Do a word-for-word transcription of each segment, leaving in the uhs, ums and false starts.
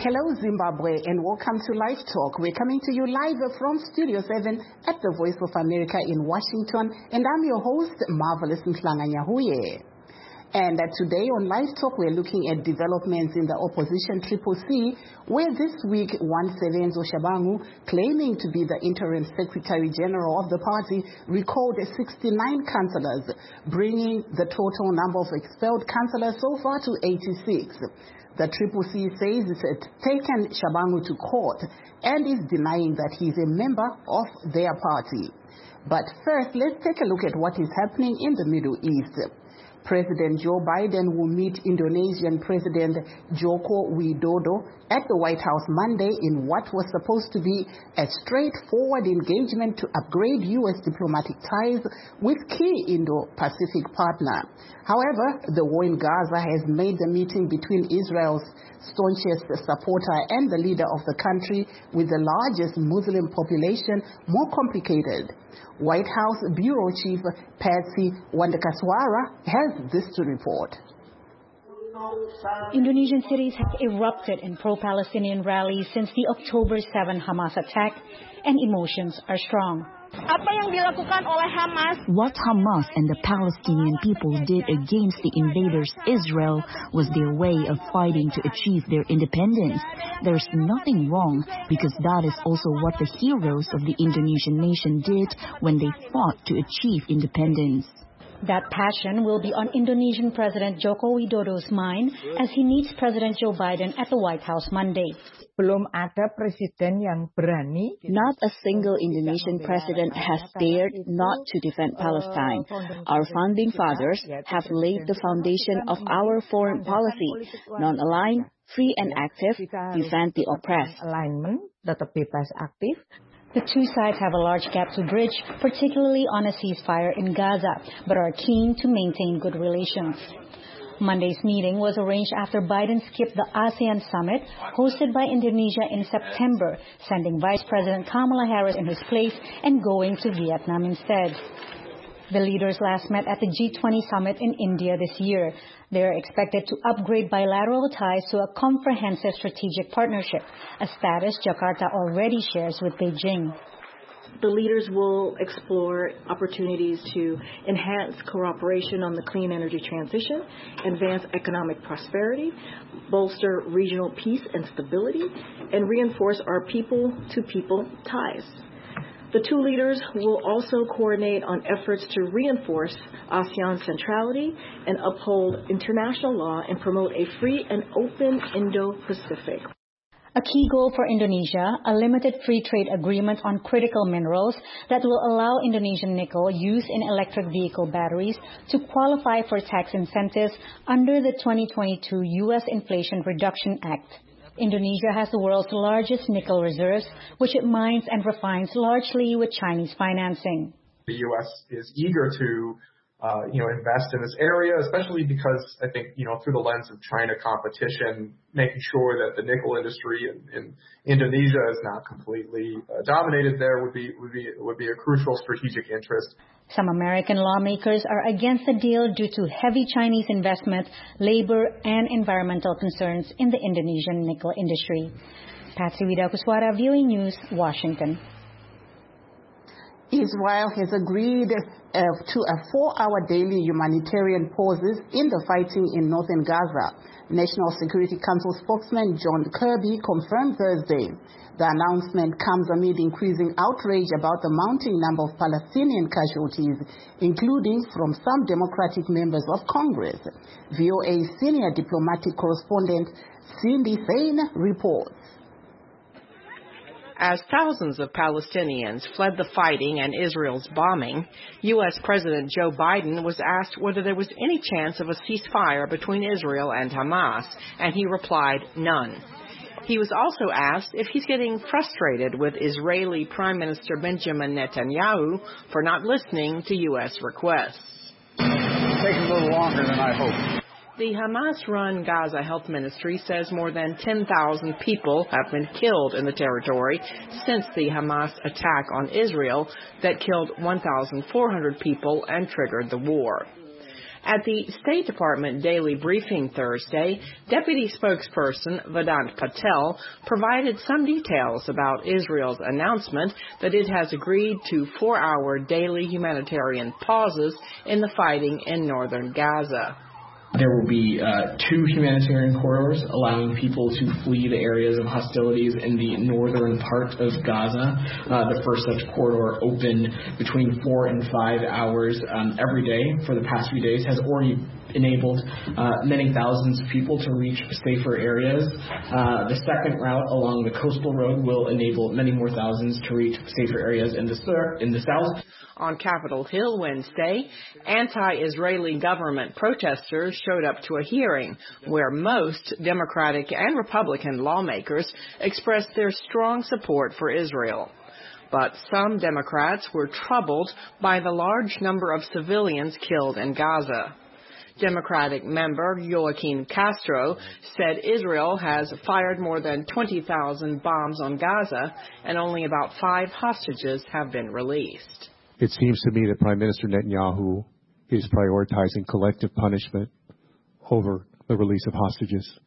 Hello Zimbabwe and welcome to Live Talk. We're coming to you live from Studio seven at the Voice of America in Washington, and I'm your host, Marvelous Mhlanga-Nyahuye. And uh, today on Live Talk, we're looking at developments in the opposition Triple C, where this week one Sebenzo Shabangu, claiming to be the interim Secretary General of the party, recalled sixty-nine councillors, bringing the total number of expelled councillors so far to eighty-six. The Triple C says it's taken Shabangu to court and is denying that he's a member of their party. But first, let's take a look at what is happening in the Middle East. President Joe Biden will meet Indonesian President Joko Widodo at the White House Monday in what was supposed to be a straightforward engagement to upgrade U S diplomatic ties with key Indo-Pacific partner. However, the war in Gaza has made the meeting between Israel's staunchest supporter and the leader of the country with the largest Muslim population more complicated. White House Bureau Chief Patsy Wandakaswara has this to report. Indonesian cities have erupted in pro-Palestinian rallies since the October seventh Hamas attack, and emotions are strong. What Hamas and the Palestinian people did against the invaders Israel was their way of fighting to achieve their independence. There's nothing wrong, because that is also what the heroes of the Indonesian nation did when they fought to achieve independence. That passion will be on Indonesian President Joko Widodo's mind as he meets President Joe Biden at the White House Monday. Belum ada presiden yang berani. Not a single Indonesian president has dared not to defend Palestine. Our founding fathers have laid the foundation of our foreign policy: non-aligned, free and active, defend the oppressed. Alignment, tetap bebas aktif. The two sides have a large gap to bridge, particularly on a ceasefire in Gaza, but are keen to maintain good relations. Monday's meeting was arranged after Biden skipped the ASEAN summit hosted by Indonesia in September, sending Vice President Kamala Harris in his place and going to Vietnam instead. The leaders last met at the G twenty summit in India this year. They are expected to upgrade bilateral ties to a comprehensive strategic partnership, a status Jakarta already shares with Beijing. The leaders will explore opportunities to enhance cooperation on the clean energy transition, advance economic prosperity, bolster regional peace and stability, and reinforce our people-to-people ties. The two leaders will also coordinate on efforts to reinforce ASEAN's centrality and uphold international law and promote a free and open Indo-Pacific. A key goal for Indonesia, a limited free trade agreement on critical minerals that will allow Indonesian nickel used in electric vehicle batteries to qualify for tax incentives under the twenty twenty-two U S Inflation Reduction Act. Indonesia has the world's largest nickel reserves, which it mines and refines largely with Chinese financing. The U S is eager to Uh, you know, invest in this area, especially because I think, you know, through the lens of China competition, making sure that the nickel industry in, in Indonesia is not completely uh, dominated there would be would be would be a crucial strategic interest. Some American lawmakers are against the deal due to heavy Chinese investment, labor, and environmental concerns in the Indonesian nickel industry. Patsy Widakuswara, V O A News, Washington. Israel has agreed uh, to a four-hour daily humanitarian pauses in the fighting in northern Gaza. National Security Council spokesman John Kirby confirmed Thursday. The announcement comes amid increasing outrage about the mounting number of Palestinian casualties, including from some Democratic members of Congress. V O A senior diplomatic correspondent Cindy Sain reports. As thousands of Palestinians fled the fighting and Israel's bombing, U S President Joe Biden was asked whether there was any chance of a ceasefire between Israel and Hamas, and he replied, none. He was also asked if he's getting frustrated with Israeli Prime Minister Benjamin Netanyahu for not listening to U S requests. It's taking a little longer than I hoped. The Hamas-run Gaza Health Ministry says more than ten thousand people have been killed in the territory since the Hamas attack on Israel that killed one thousand four hundred people and triggered the war. At the State Department daily briefing Thursday, Deputy Spokesperson Vedant Patel provided some details about Israel's announcement that it has agreed to four-hour daily humanitarian pauses in the fighting in northern Gaza. There will be uh, two humanitarian corridors allowing people to flee the areas of hostilities in the northern part of Gaza. Uh, the first such corridor opened between four and five hours um, every day for the past few days has already enabled uh, many thousands of people to reach safer areas. Uh, the second route along the coastal road will enable many more thousands to reach safer areas in the, sur- in the south. On Capitol Hill Wednesday, anti-Israeli government protesters showed up to a hearing where most Democratic and Republican lawmakers expressed their strong support for Israel. But some Democrats were troubled by the large number of civilians killed in Gaza. Democratic member Joaquin Castro said Israel has fired more than twenty thousand bombs on Gaza and only about five hostages have been released. It seems to me that Prime Minister Netanyahu is prioritizing collective punishment over the release of hostages.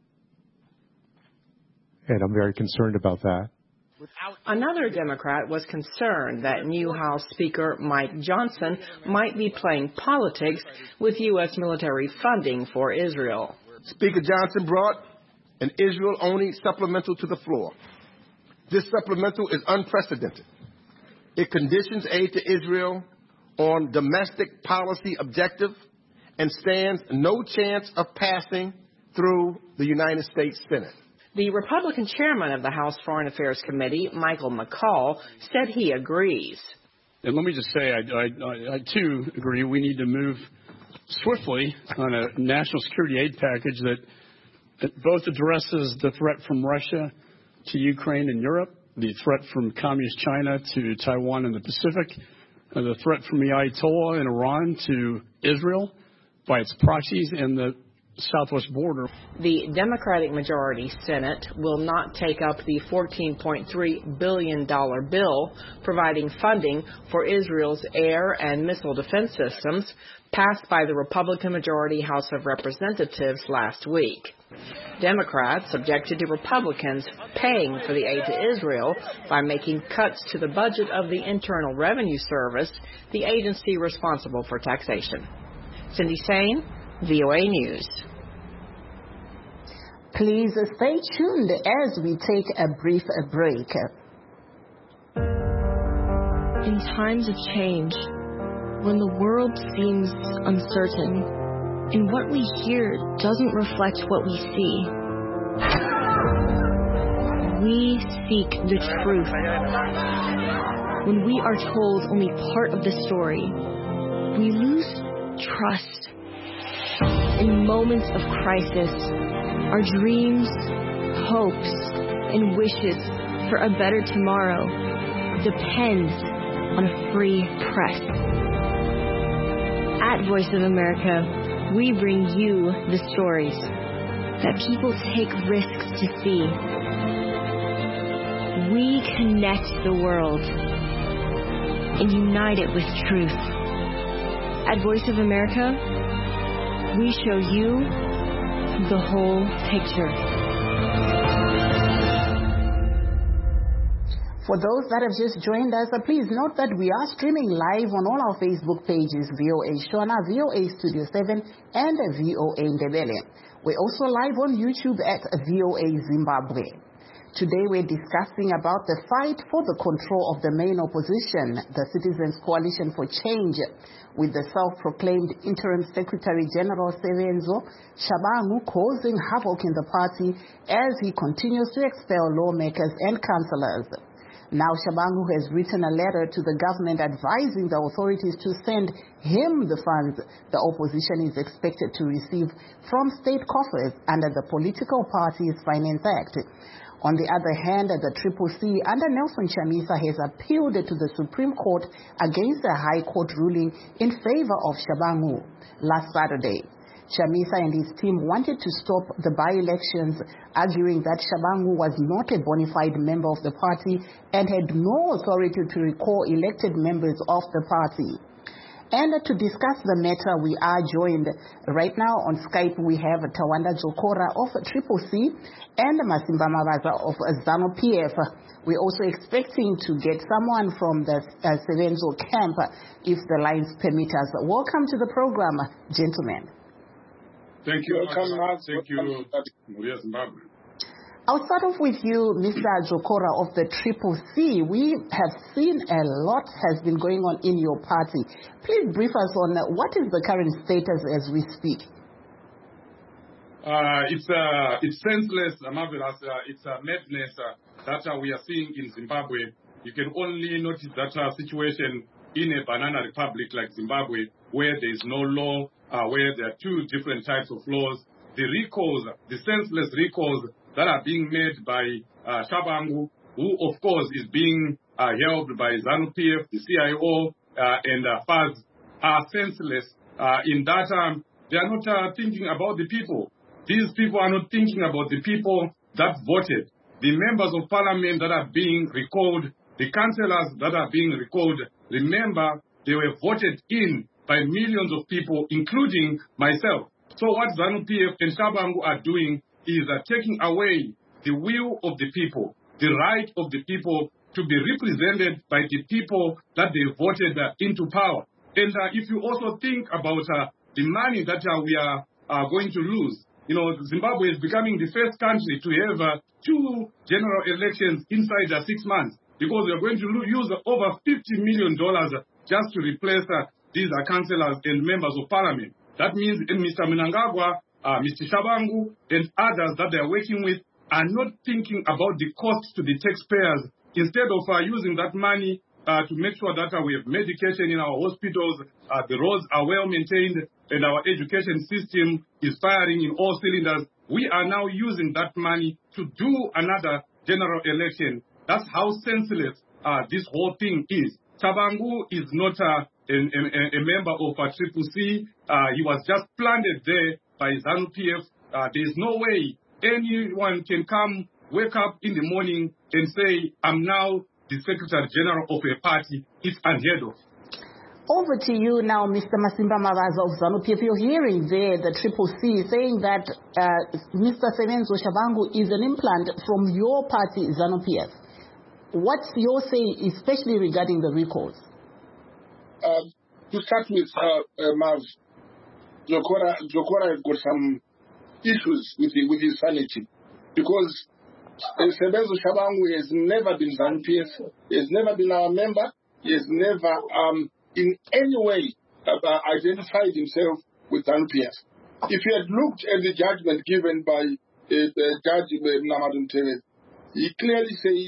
And I'm very concerned about that. Another Democrat was concerned that new House Speaker Mike Johnson might be playing politics with U S military funding for Israel. Speaker Johnson brought an Israel-only supplemental to the floor. This supplemental is unprecedented. It conditions aid to Israel on domestic policy objective and stands no chance of passing through the United States Senate. The Republican chairman of the House Foreign Affairs Committee, Michael McCaul, said he agrees. And let me just say, I, I, I too agree we need to move swiftly on a national security aid package that, that both addresses the threat from Russia to Ukraine and Europe, the threat from Communist China to Taiwan and the Pacific, uh, the threat from the Ayatollah in Iran to Israel by its proxies and the southwest border. The Democratic majority Senate will not take up the fourteen point three billion dollars bill providing funding for Israel's air and missile defense systems passed by the Republican majority House of Representatives last week. Democrats objected to Republicans paying for the aid to Israel by making cuts to the budget of the Internal Revenue Service, the agency responsible for taxation. Cindy Sain, V O A News. Please stay tuned as we take a brief break. In times of change, when the world seems uncertain, and what we hear doesn't reflect what we see, we seek the truth. When we are told only part of the story, we lose trust. In moments of crisis, our dreams, hopes, and wishes for a better tomorrow depend on a free press. At Voice of America, we bring you the stories that people take risks to see. We connect the world and unite it with truth. At Voice of America, we show you the whole picture. For those that have just joined us, uh, please note that we are streaming live on all our Facebook pages, V O A Shona, V O A Studio seven, and V O A Ndebele. We're also live on YouTube at V O A Zimbabwe. Today we're discussing about the fight for the control of the main opposition, the Citizens Coalition for Change, with the self-proclaimed Interim Secretary General Sevenzo Shabangu causing havoc in the party as he continues to expel lawmakers and councillors. Now Shabangu has written a letter to the government advising the authorities to send him the funds the opposition is expected to receive from state coffers under the Political Parties Finance Act. On the other hand, the Triple C under Nelson Chamisa has appealed to the Supreme Court against a High Court ruling in favor of Shabangu last Saturday. Chamisa and his team wanted to stop the by-elections, arguing that Shabangu was not a bona fide member of the party and had no authority to recall elected members of the party. And to discuss the matter, we are joined right now on Skype. We have Tawanda Jokora of Triple C and Masimba Mavaza of ZANU P F. We're also expecting to get someone from the uh, Sevenzo camp if the lines permit us. Welcome to the program, gentlemen. Thank you. Welcome, Mark. Thank you, Maria Zimbabwe. I'll start off with you, Mister Jokora of the Triple C. We have seen a lot has been going on in your party. Please brief us on what is the current status as we speak. Uh, it's uh, it's senseless, uh, marvelous. Uh, it's a uh, madness uh, that uh, we are seeing in Zimbabwe. You can only notice that uh, situation in a banana republic like Zimbabwe, where there is no law, uh, where there are two different types of laws. The recalls, the senseless recalls that are being made by uh, Shabangu, who of course is being uh, helped by ZANU P F, the C I O, uh, and uh, F A Z, are senseless uh, in that um, they are not uh, thinking about the people. These people are not thinking about the people that voted. The members of parliament that are being recalled, the councillors that are being recalled, remember, they were voted in by millions of people, including myself. So what ZANU P F and Shabangu are doing is uh, taking away the will of the people, the right of the people to be represented by the people that they voted uh, into power. And uh, if you also think about uh, the money that uh, we are uh, going to lose, you know, Zimbabwe is becoming the first country to have uh, two general elections inside uh, six months because we are going to use uh, over fifty million dollars uh, just to replace uh, these uh, councillors and members of parliament. That means uh, Mister Mnangagwa, Uh, Mister Shabangu and others that they are working with are not thinking about the cost to the taxpayers. Instead of uh, using that money uh, to make sure that uh, we have medication in our hospitals, uh, the roads are well maintained, and our education system is firing in all cylinders, we are now using that money to do another general election. That's how senseless uh, this whole thing is. Shabangu is not uh, a, a, a member of uh, Triple C. Uh, he was just planted there by ZANU P F. Uh, there is no way anyone can come, wake up in the morning and say, I'm now the Secretary General of a party. It's unheard of. Over to you now, Mister Masimba Mavaza of ZANU P F. You're hearing there the Triple C saying that uh, Mister Sevenzo Shabangu is an implant from your party, ZANU P F. What's your say, especially regarding the recalls? Uh, to start with, uh, uh, Marv, Jokora, Jokora has got some issues with, the, with his sanity because uh, Sebenzo Shabangu has never been ZANU P F, he has never been our member, he has never um, in any way uh, identified himself with ZANU P F. If you had looked at the judgment given by uh, the Judge Namadun Tewe, he clearly said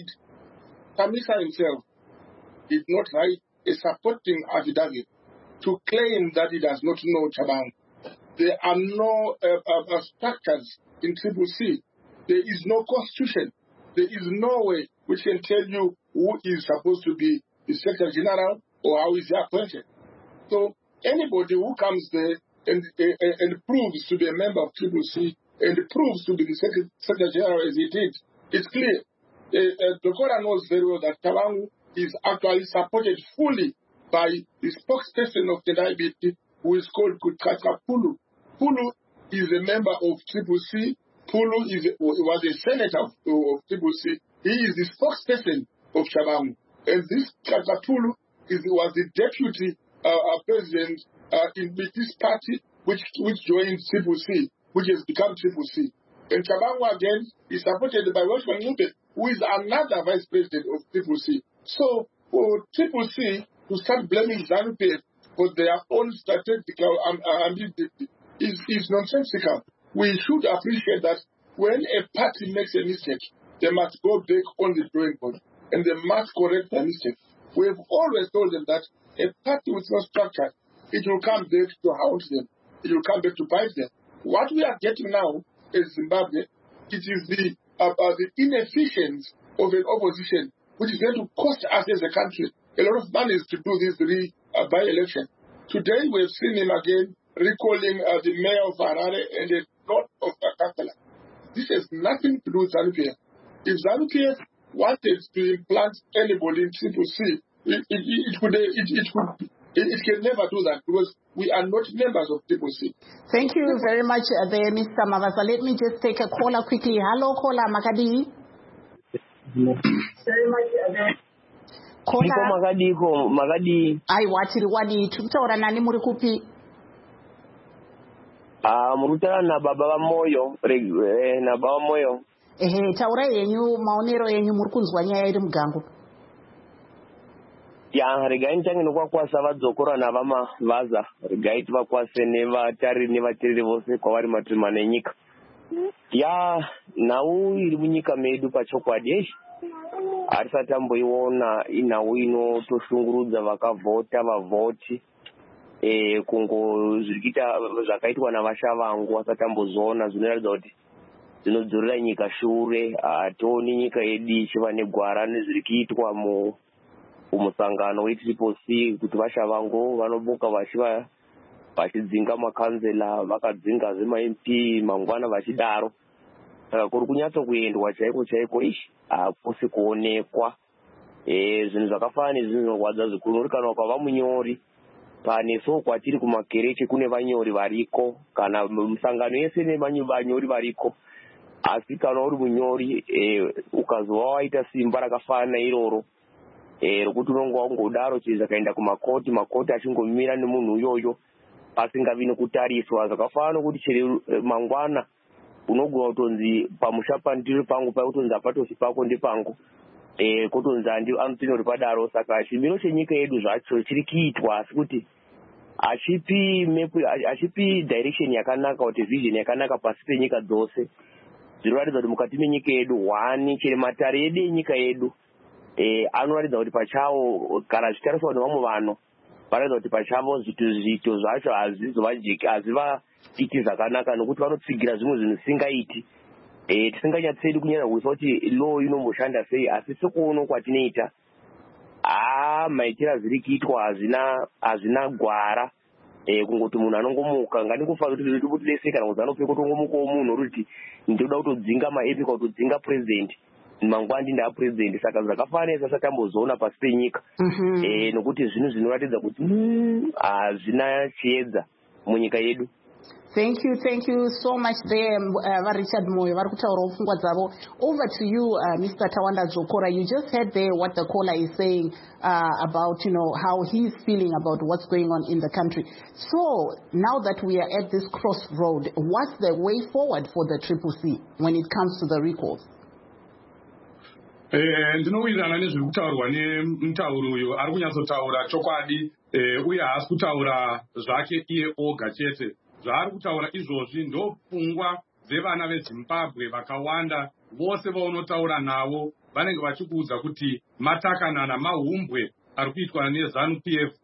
Kamisa himself did not write a supporting affidavit to claim that he does not know Shabangu. There are no uh, uh, structures in Triple C. There is no constitution. There is no way which can tell you who is supposed to be the Secretary General or how is he appointed. So anybody who comes there and, uh, and proves to be a member of Triple C and proves to be the Secretary General as he did, it's clear. Uh, uh, Jokora knows very well that Shabangu is actually supported fully by the spokesperson of the I B T, who is called Kutkaka Pulu. Pulu is a member of Triple C. Pulu is a, was a senator of, of Triple C. He is the spokesperson of Shabangu. And this Kakapulu is, was the deputy uh, president uh, in this party, which, which joined Triple C, which has become Triple C. And Shabangu again is supported by Washington Mube, who is another vice president of Triple C. So for Triple C to start blaming ZANU P F for their own strategical um, uh, is, is nonsensical. We should appreciate that when a party makes a mistake, they must go back on the drawing board and they must correct their mistake. We have always told them that a party with no structure, it will come back to haunt them. It will come back to bite them. What we are getting now in Zimbabwe, it is the, uh, uh, the inefficiency of an opposition, which is going to cost us as a country a lot of money to do this re, uh, by-election. Today we have seen him again recalling uh, the mayor of Harare and a lot of Kakala. This has nothing to do with ZANU P F. If ZANU P F wanted to implant anybody in Triple C, it, it, it, could, it, it could It, it can never do that because we are not members of Triple C. Thank you very much uh, there, Mister Mavasa. Let me just take a caller quickly. Hello, caller, Makadi. Very much uh, there. Caller. Makadi, Makadi. Ai, watiri wadi. Tutaura nani muri kupi? Ah, murutana na baba wa moyo, na baba moyo. Ehe, taura yenyu maonero yenyu murikunzwa nyaya iri mugango. Ya regai nchangi kwa kwa sava dzokora na vama vaza regai tva kwa sene vatari ne vatiriri vose kwavari matumane nyika ya nau iri munyika medu pachokwadi eshi arisati amboiona inau inotoshungurudza vakavhota vavhoti e kungo zviri kuita zvakaitwa navashavangu asati ambozoona zvinoratidza kuti zvinodzorera nyika shure. Hationi nyika yedu ichiva negwara nezviri kuitwa mu umusangano weTriple C kuti vashavangu vanobuka vachiva vachidzinga makanzela vakadzinga zema-M P mangwana vachidaro. Saka kuri kunyatso kuendwa chaiko chaiko ishi hakusi kuonekwa. Eh zvinhu zvakafanana nezvinhu zvinorwadza zvikuru uri kana ukava munyori pane so kwatiri kumakereche kune vanyori variko kana musangano yese nevanyori variko. Asi kana uri munyori eh ukazova waita simba rakafanana iroro eh rokuti unongo ungodaro chiza kaenda kumakoti makoti achingomira nemunhu uyoyo pasingavi nekutariswa zvakafanana kuti chiri mangwana unogona kutonzi pamusha pandiri pangu pautonzi apatosi pako ndipangu eh kutonzi andi anotinori padaro. Saka chimiro chenyika yedu zvacho chiri kuitwa asi kuti achipi mepu achipi direction yakanaka kuti vision yakanaka pasi penyika dzose. Zvinoratidza kuti mukati menyika yedu wani chiri matare yedu enyika yedu eh anoratidza kuti pachawo kana zvitariswa nevamwe vanhu vanoratidza kuti pachavo zvito zvito zvacho hazvizovajiki haziva iti zvakanaka nokuti vanotsigira zvimwe zvinhu zvisingaiti. Eh tisinganyatsedi kunyanya kuisa kuti law inomboshanda sei asi sekuona kwatinoita ah maitira zviri kuitwa hazvina hazvina gwara. Eh kungoti munhu anongomuka nganikufa kuti zviri kuti dese kana kuti anopfeka kutongomuka munhu kuti ndoda kutodzinga ma-epi kana kutodzinga president mangwandi nda president. Saka zvakafanana sasa tambozoona pasi penyika eh nokuti zvinhu zvinoratidza kuti hazvina chiedza munyika yedu. Thank you, thank you so much there, uh, Richard Moyo. Over to you, uh, Mister Tawanda Dzokora. You just heard there what the caller is saying uh, about, you know, how he's feeling about what's going on in the country. So now that we are at this crossroad, what's the way forward for the Triple C when it comes to the recalls? ndinowirirana nezviri kutaurwa nemutauri uyu ari kunyatsotaura chokwadi uye haasi kutaura zvake iye oga chete. Zvaari kutaura izvozvi ndopfungwa dzevana veZimbabwe vakawanda vose vaunotaura navo vanenge vachikuudza kuti matakanana mahumbwe ari kuitwa neZANU P F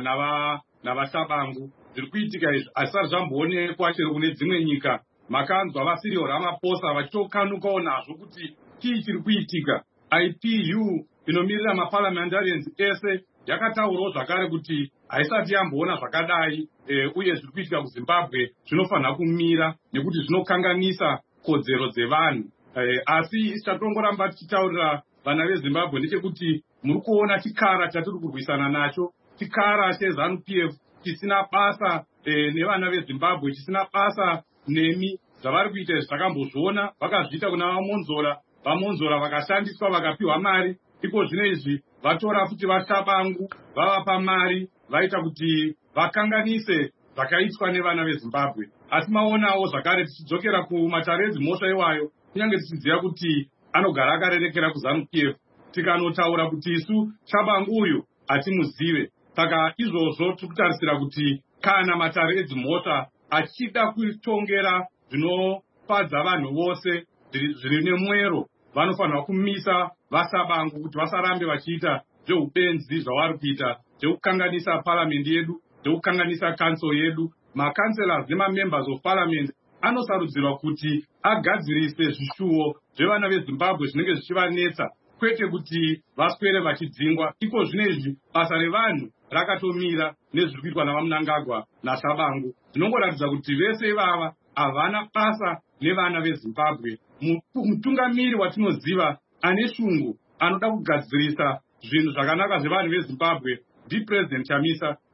navashabangu zviri kuitika izvi asati zvamboonekwa chero kune dzimwe nyika. Makanzwa vaSiriyo Ramaphosa vachitokanukawo nazvo kuti chii chiri kuitika. I P U inomirira maparliamentarians ese yakataurawo zvakare kuti haisati yamboona zvakadai uye zviri kuitika kuZimbabwe zvinofanira kumira nekuti zvinokanganisa kodzero dzevanhu. Asi chatongoramba tichitaurira vana veZimbabwe ndechekuti muri kuona chikara chatiri kurwisana nacho, chikara cheZANU P F chisina basa nevana veZimbabwe, chisina basa nemi. Zvavari kuita izvi takambozviona, vakazviita kuna vamonzora, vamonzora vakashandiswa vakapiwa mari, iko zvino izvi vatora futi vashabangu vavapa mari vaita kuti vakanganise zvakaitwa nevana veZimbabwe. Asi maonawo zvakare tichidzokera kumatare edzimhosva iwayo kunyange tichiziva kuti anogara akarerekera kuZANU P F tikanotaura kuti isu shabangu uyu hatimuzive. Saka izvozvo tiri kutarisira kuti kana matare edzimhosva achida kutongera zvinofadza vanhu vose zviri nemwero vanofanira kumisa vaShabangu kuti vasarambe vachiita zveupenzi zvavari kuita zvekukanganisa parliamendi yedu, zvekukanganisa council yedu. Makanselas nemamembers of parliament anosarudzirwa kuti agadzirise zvishuwo zvevana veZimbabwe zvinenge zvichivanetsa, kwete kuti vaswere vachidzingwa. Iko zvino izvi basa revanhu rakatomira nezviri kuitwa navaMnangagwa naShabangu. Zvinongoratidza kuti vese ivava havana basa nevana veZimbabwe. Mutungamiri watinoziva ane shungu anoda kugadzirisa zvinhu zvakanaka zvevanhu veZimbabwe ndiPresident Chamisa.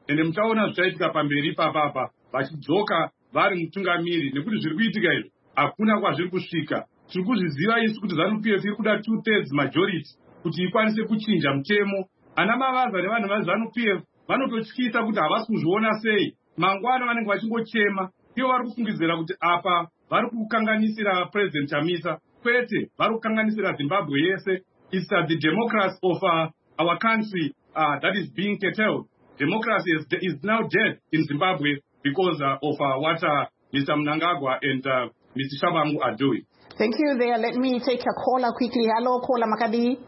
ende muchaona zvichaitika pamberi papapa vachidzoka vari mutungamiri, nekuti zviri kuitika izvi hakuna kwazviri kusvika. Tiri kuzviziva isu kuti ZANU P F iri kuda two thirds majority kuti ikwanise kuchinja mutemo. Ana Mavaza nevanhu vaZANU P F vanototyisa kuti havasi kuzviona sei, mangwana vanenge vachingochema. Ivo vari kufungidzira kuti apa vari kukanganisira President Chamisa, kwete vari kukanganisira Zimbabwe yese. It's uh, the democracy of uh, our country uh, that is being curtailed. Democracy is, is now dead in Zimbabwe because uh, of uh, what uh, Mister Mnangagwa and uh, Mister Shabangu are doing. Thank you there. Let me take a caller quickly. Hello, caller Makadi.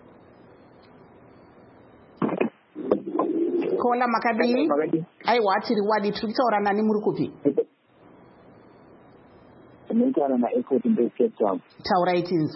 Caller Makadi. I watch it. What did you tell Nani Murukupi? Tauraitis.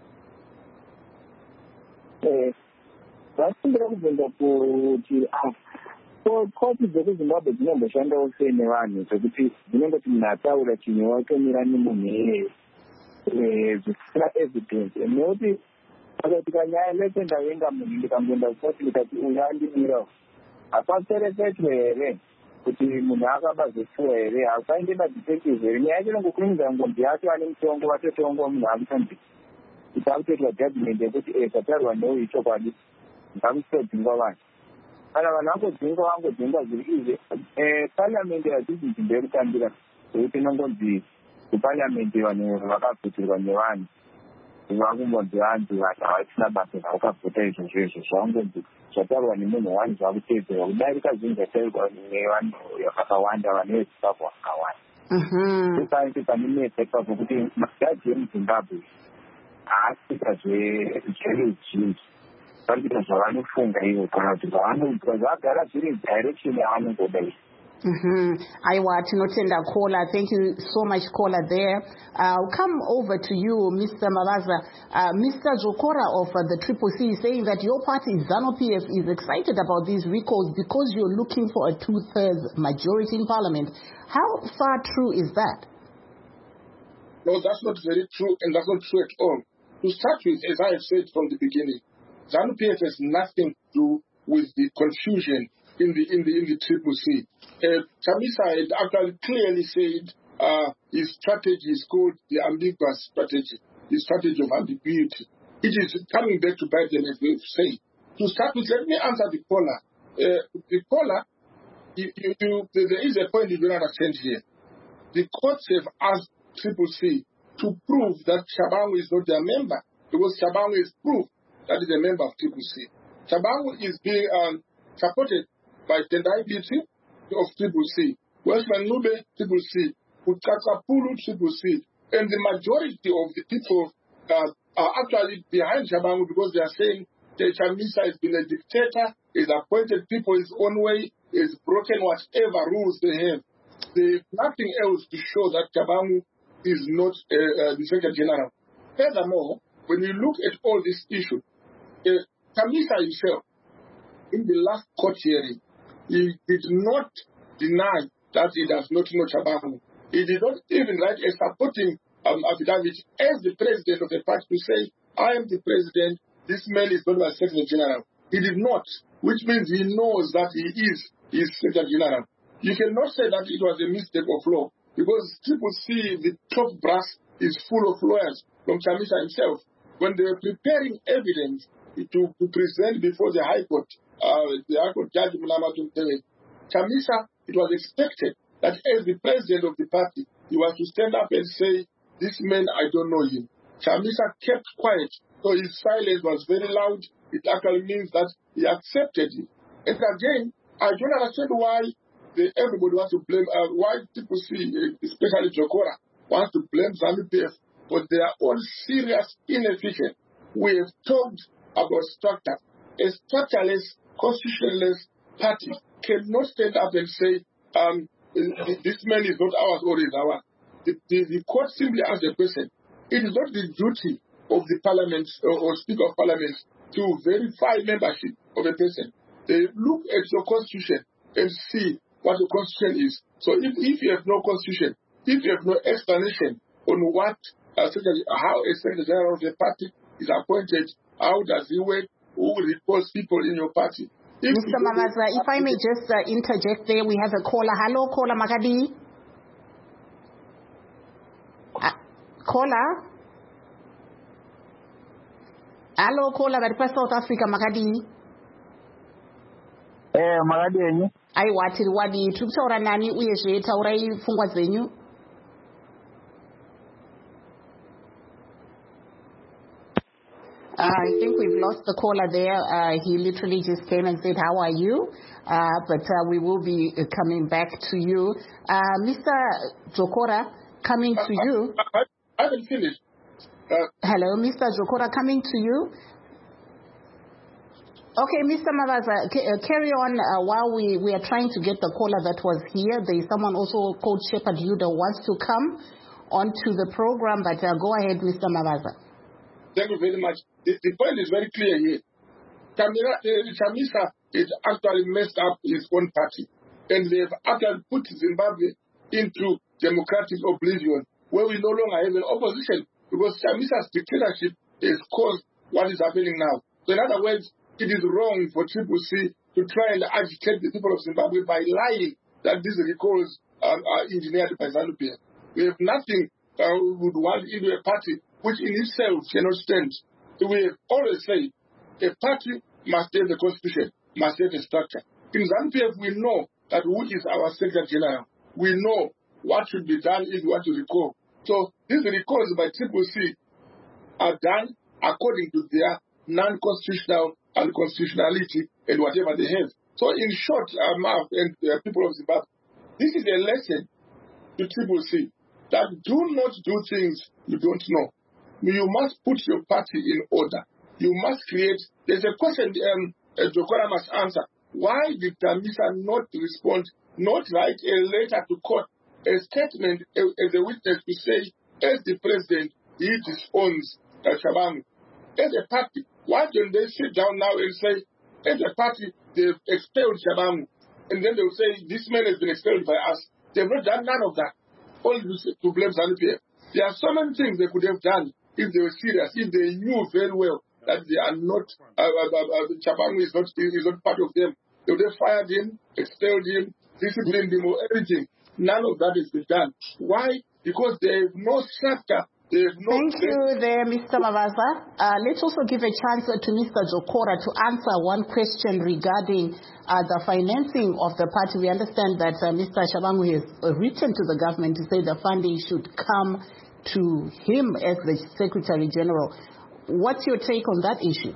Vasindira kubvunza kuti koti dzekuzimbabwe dzinomboshanda sei nevanhu zvekuti dzinongoti munhu ataura chinhu watomira nemunhu iyeye zvisina evidence, nekuti akatika nyaya letendavenga munhu ndikangoenda kusati ndikati uyu andimirawo hapapereketwe here kuti munhu akabazopfuwa here, hakainde madetective here. Nyaya yacho nongokurumidzira ngombi yacho ane mutongo vatotongo munhu akutonzi isakutotwa judgment yekuti zvatarwa neuyu chokwadi ngamusitodzingwa vanhu. Kana vanhu vangodzingwa vangodzingwa zviri izvi, parliament hadzisi nzvimbo yekutambira zvokuti inongonzi kuparliament vanhu vakabvutirwa nevanhu vakumbonzi vanzi vanhu havasina basa zvavakabvuta izvozvo izvo zvavangonzi zvatarwa nemunhu wani zvakutedzerwa kudarika zvinhu zvatairwa nevanhu vakawanda vane vezimbabwe vakawanda. Sesaiti pane netse ipapo kuti majaji emuzimbabwe haasika zveruzhinji vari kuita zvavanofunga ivo kana kuti zvavanoitwa zvagara zviri direction yavanongoda izvi. Mm-hmm. Aiwa tinotenda caller. Thank you so much caller there. Uh, I'll come over to you, Mister Mavaza. Uh, Mister Zokora of uh, the Triple C is saying that your party, ZANU P F, is excited about these recalls because you're looking for a two-thirds majority in parliament. How far true is that? No, that's not very true, and that's not true at all. To start with, as I have said from the beginning, ZANU P F has nothing to do with the confusion in the in the in the Triple C. Uh, Chamisa had actually clearly said uh, his strategy is called the ambiguous strategy, the strategy of ambiguity. It is coming back to Biden, as we say. To start with, let me answer the caller. Uh, the caller, you, you, you, there is a point you don't understand here. The courts have asked Triple C to prove that Shabangu is not their member, because Shabangu is proof that is a member of Triple C. Shabangu is being um, supported by Tendai Biti of Triple C, Westman Nube Triple C, Utakapulu Triple C, and the majority of the people uh, are actually behind Shabangu because they are saying that Chamisa has been a dictator, has appointed people his own way, has broken whatever rules they have. There is nothing else to show that Shabangu is not uh, uh, the Secretary General. Furthermore, when you look at all this issue, uh, Chamisa himself, in the last court hearing, he did not deny that he does not know Shabangu. He did not even write a supporting um, affidavit as the president of the party to say, I am the president, this man is not my Secretary General. He did not, which means he knows that he is his Secretary General. You cannot say that it was a mistake of law, because Triple C, the top brass, is full of lawyers from Chamisa himself. When they were preparing evidence to, to present before the High Court, uh, the High Court Judge Munamatu Mtewe, Chamisa, it was expected that as the president of the party, he was to stand up and say, this man, I don't know him. Chamisa kept quiet, so his silence was very loud. It actually means that he accepted it. And again, I don't understand why the, everybody wants to blame, uh, why people see, especially Jokora, wants to blame ZANU P F, but they are all serious inefficient. We have talked about structure. A structureless, constitutionless party cannot stand up and say, um, this man is not ours or is ours. The, the, the court simply asks the question. It is not the duty of the parliament or, or speaker of parliament to verify membership of a person. They look at your constitution and see what the constitution is. So if, if you have no constitution, if you have no explanation on what uh, how a Secretary General of the party is appointed, how does he work, who reports people in your party, Mister Mavaza, if I may just uh, interject there, we have a caller. Hello, caller Makadi. Uh, caller. Hello, caller, but South Africa, Makadi. Eh, Makadi yenyu. Ai wati wadi tukutaura nani uyezve taurai pfungwa dzenyu. Uh, I think we've lost the caller there. Uh, he literally just came and said, how are you? Uh, but uh, we will be coming back to you. Uh, Mister Jokora, coming to uh, you. I, I, I haven't finished. Uh, Hello, Mister Jokora, coming to you. Okay, Mister Mavaza, carry on uh, while we, we are trying to get the caller that was here. There is someone also called Shepard Yuda wants to come onto the program, but uh, go ahead, Mister Mavaza. Thank you very much. The, the point is very clear here. Chamisa, uh, Chamisa is actually messed up his own party, and they have actually put Zimbabwe into democratic oblivion, where we no longer have an opposition, because Chamisa's dictatorship has caused what is happening now. So in other words, it is wrong for Triple C to try and agitate the people of Zimbabwe by lying that these recalls um, are engineered by ZANU-P F. We have nothing uh, we would want into a party which in itself cannot stand. So we have always said a party must have the constitution, must have a structure. In ZANU-P F, we know that who is our Secretary General. We know what should be done if we want to recall. So these recalls by Triple C are done according to their non-constitutional unconstitutionality and whatever they have. So in short, uh, Mark and uh, people of Zimbabwe, this is a lesson to Triple C that do not do things you don't know. You must put your party in order. You must create. There's a question um, uh, Jokora must answer. Why did Chamisa not respond, not write a letter to court, a statement uh, as a witness to say, as the president, he disowns uh, Shabangu? As a party, why don't they sit down now and say, as a party, they've expelled Shabangu, and then they'll say, this man has been expelled by us. They've not done none of that. All to blame ZANU-P F. There are so many things they could have done if they were serious, if they knew very well that they are not, uh, uh, uh, Shabangu is not, is not part of them. They would have fired him, expelled him, disciplined him, or everything. None of that has been done. Why? Because there is no structure. No Thank you there, Mister Mavaza. Uh, let's also give a chance to Mister Jokora to answer one question regarding uh, the financing of the party. We understand that uh, Mister Shabangu has written to the government to say the funding should come to him as the Secretary General. What's your take on that issue?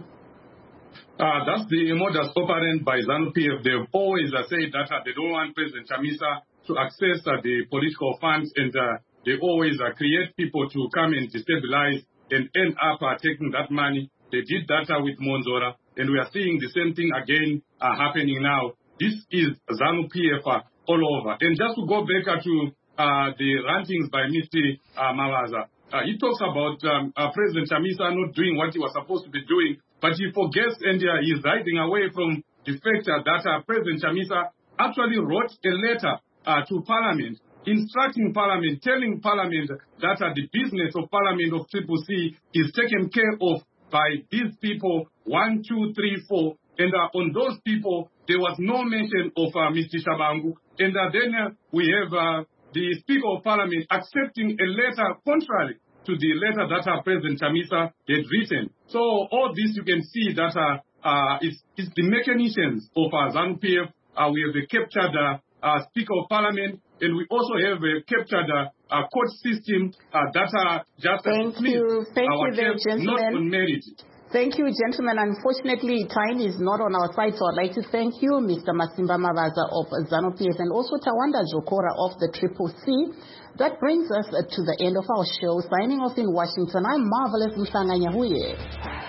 Uh, that's the modus operandi by ZANU-P F. They've always uh, said that uh, they don't want President Chamisa to access uh, the political funds, and uh, they always uh, create people to come and destabilize and end up uh, taking that money. They did that uh, with Monzora, and we are seeing the same thing again uh, happening now. This is ZANU-P F uh, all over. And just to go back uh, to uh, the rantings by Mister Uh, Mavaza, uh, he talks about um, uh, President Chamisa not doing what he was supposed to be doing, but he forgets and uh, he's hiding away from the fact uh, that uh, President Chamisa actually wrote a letter uh, to Parliament, instructing Parliament, telling Parliament that uh, the business of Parliament of Triple C is taken care of by these people, one, two, three, four, and uh, on those people, there was no mention of uh, Mister Shabangu. And uh, then uh, we have uh, the Speaker of Parliament accepting a letter contrary to the letter that uh, President Chamisa had written. So all this you can see that uh, uh, it's, it's the mechanisms of uh, ZANU-P F. Uh, we have a captured uh, uh, Speaker of Parliament, and we also have a captured uh, uh, court system uh, that are just Thank you. Thank our you there, case, gentlemen. not on merit. Thank you, gentlemen. Unfortunately, time is not on our side, so I'd like to thank you, Mister Masimba Mavaza of ZANU-P F, and also Tawanda Jokora of the Triple C. That brings us to the end of our show. Signing off in Washington, I'm Marvelous Mhlanga Nyahuye.